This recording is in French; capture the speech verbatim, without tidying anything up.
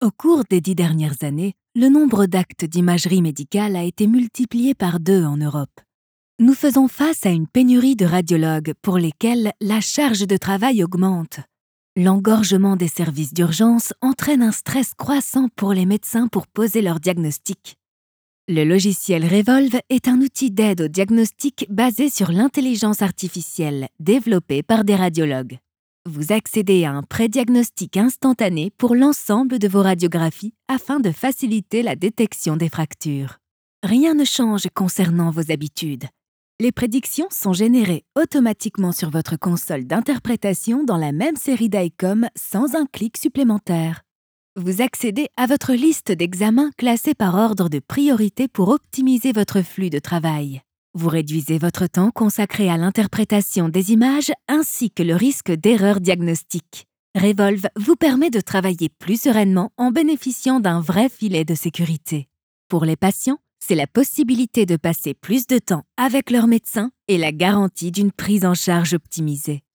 Au cours des dix dernières années, le nombre d'actes d'imagerie médicale a été multiplié par deux en Europe. Nous faisons face à une pénurie de radiologues pour lesquels la charge de travail augmente. L'engorgement des services d'urgence entraîne un stress croissant pour les médecins pour poser leur diagnostic. Le logiciel Revolve est un outil d'aide au diagnostic basé sur l'intelligence artificielle développé par des radiologues. Vous accédez à un pré-diagnostic instantané pour l'ensemble de vos radiographies afin de faciliter la détection des fractures. Rien ne change concernant vos habitudes. Les prédictions sont générées automatiquement sur votre console d'interprétation dans la même série d'icônes sans un clic supplémentaire. Vous accédez à votre liste d'examens classés par ordre de priorité pour optimiser votre flux de travail. Vous réduisez votre temps consacré à l'interprétation des images ainsi que le risque d'erreur diagnostique. Revolve vous permet de travailler plus sereinement en bénéficiant d'un vrai filet de sécurité. Pour les patients, c'est la possibilité de passer plus de temps avec leur médecin et la garantie d'une prise en charge optimisée.